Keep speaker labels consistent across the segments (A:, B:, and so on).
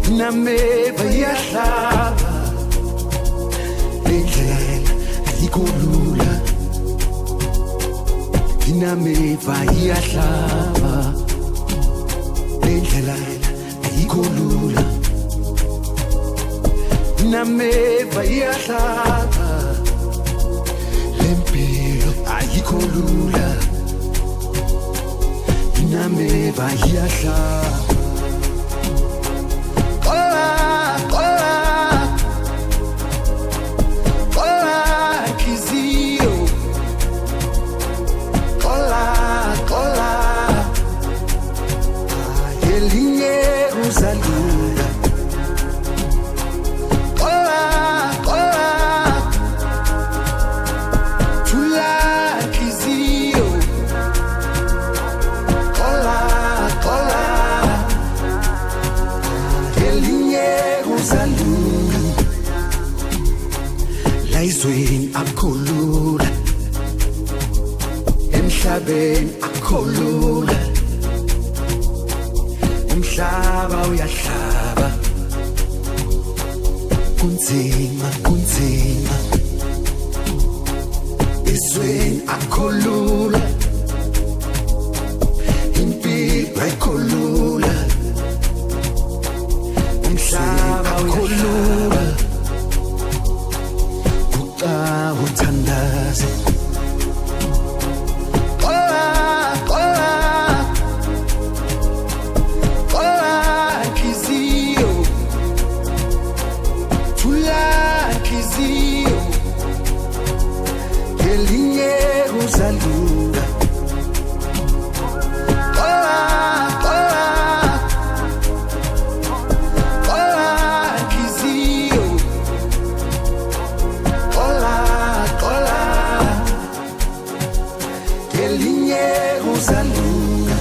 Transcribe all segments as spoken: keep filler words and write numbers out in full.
A: Nameva iyahlaba lendlela ayikho lula. Nameva iyahlaba lendlela ayikho lula. Nameva iyahlaba lempilo ayikho lula. Nameva iyahlaba. Laizweni akolula, emhlabeni akolula, umhlaba uyahlaba, kunzima kunzima, izweni akolula, impilo akolula, umhlaba uyahlaba. Uthandaze qola qola qola kizio thula kizio elinye uzalula qola qola qola kizio uzalula.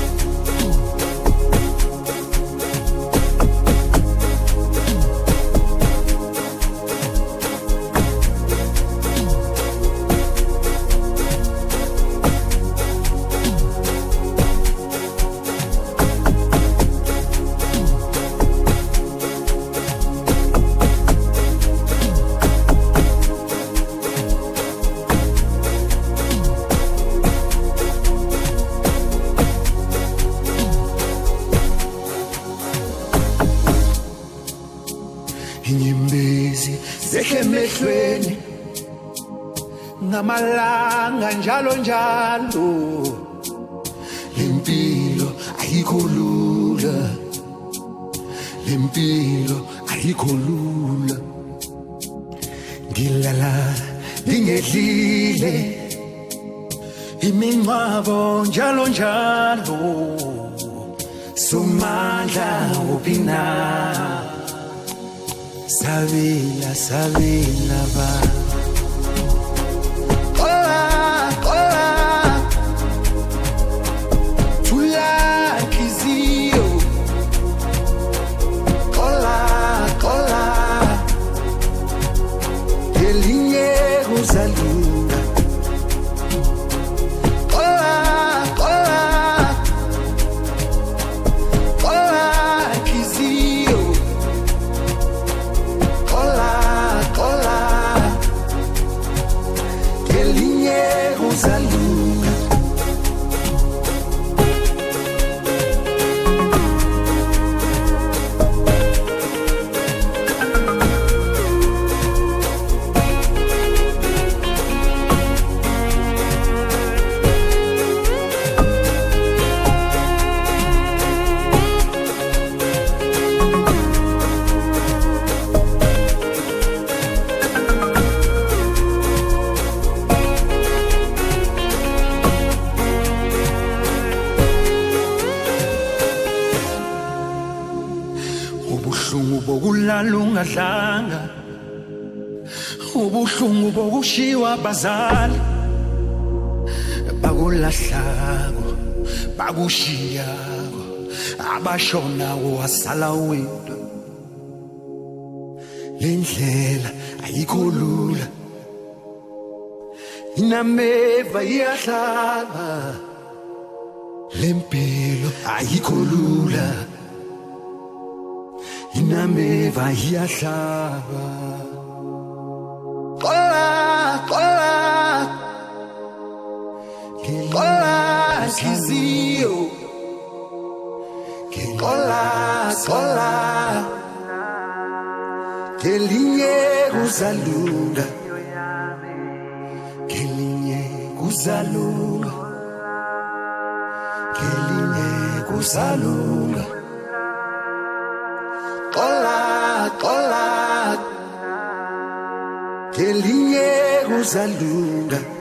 A: Inyembezi zehle emehlweni ngamalanga njalo njalo. Lempilo ayikho lula, lempilo ayikho lula. Ngilala ngingedlile, imingcwabo njalo njalo. Somandla upina, sabela sabela ba. Qola qola thula kizio. Qola qola elinye uzalula. Qola qola qola kizio. Qola qola elinye uzalula. Ubuhlungu bokulala ungadlanga, ubuhlungu bokushiwa abazali, bakulahlako bakushiyako, abashonawo wasala wedwa. Lendlela ayikho lula, inameva iyahlaba. Lempilo ayikho lula, inameva iyahlaba qola qola qola inhliziyo qola qola kelinye kuzalunga kelinye kuzalunga kelinye kuzalunga qola qola kelinye kuzalunga